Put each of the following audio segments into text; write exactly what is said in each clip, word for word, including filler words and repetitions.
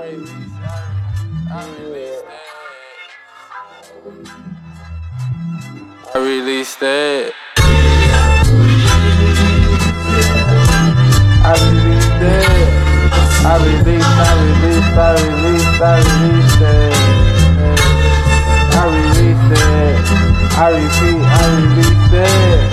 released, I released that. I released that. I released that. I released, I released, I released, I released that. I released that. I repeat, I released that.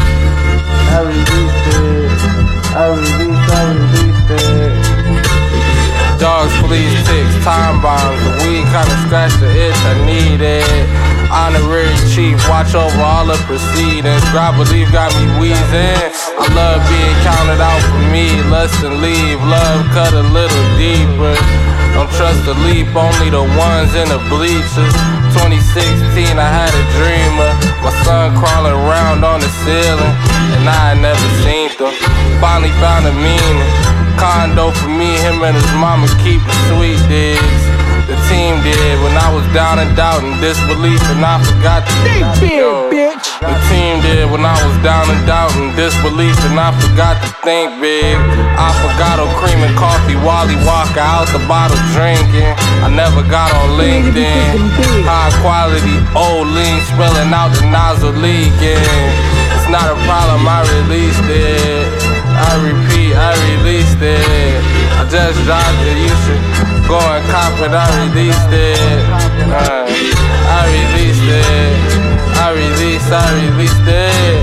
I released that. I released, I released that. Dogs, fleas, ticks, time bombs. The weed kinda scratched the itch I needed. Honorary chief, watch over all the proceedings. God believe got me wheezing. I love being counted out for me. Less than leave, love cut a little deeper. Don't trust the leap, only the ones in the bleachers. twenty sixteen, I had a dreamer. My son crawling around on the ceiling, and I had never seen them. Finally found a meaning. Condo for me, him and his mama keep the sweet digs. The team did when I was down and doubt and disbelief, and I forgot to think big, bitch. The team did when I was down and doubt and disbelief, and I forgot to think big. I forgot on cream and coffee, Wally Walker out the bottle drinking. I never got on LinkedIn. High quality, old lean, spelling out the nozzle leaking. It's not a problem, I released it. I repeat, I released it. I just dropped it, you should go and cop it, I released it. Uh, I released it. I released, I released it.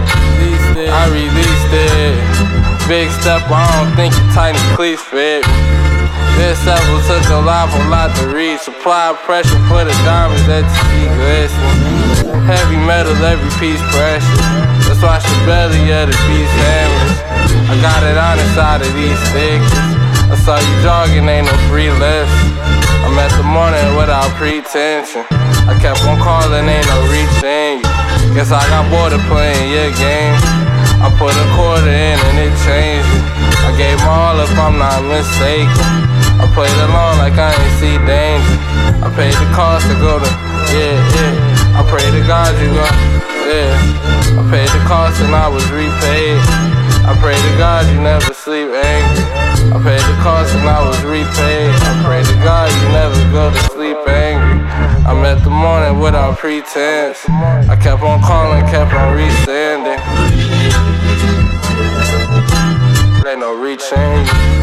I released it. Big step, I don't think your tiny cleats fit. This level took a lot, a lot to reach. Supply pressure for the diamonds that you see glisten. Heavy metal, every piece precious. Let's watch the belly of the beast sandwich. I got it on the side of these stickers. I saw you jogging, ain't no free lifts. I'm at the morning without pretension. I kept on calling, ain't no reaching you. Guess I got bored of playing your game. I put a quarter in and it changed it. I gave my all if I'm not mistaken. I played along like I ain't see danger. I paid the cost to go to, yeah, yeah. I pray to God you go, yeah. I paid the cost and I was repaid. I pray to God you never sleep angry. I paid the cost and I was repaid. I pray to God you never go to sleep angry. I met the morning without pretense. I kept on calling, kept on resending. Ain't no reaching.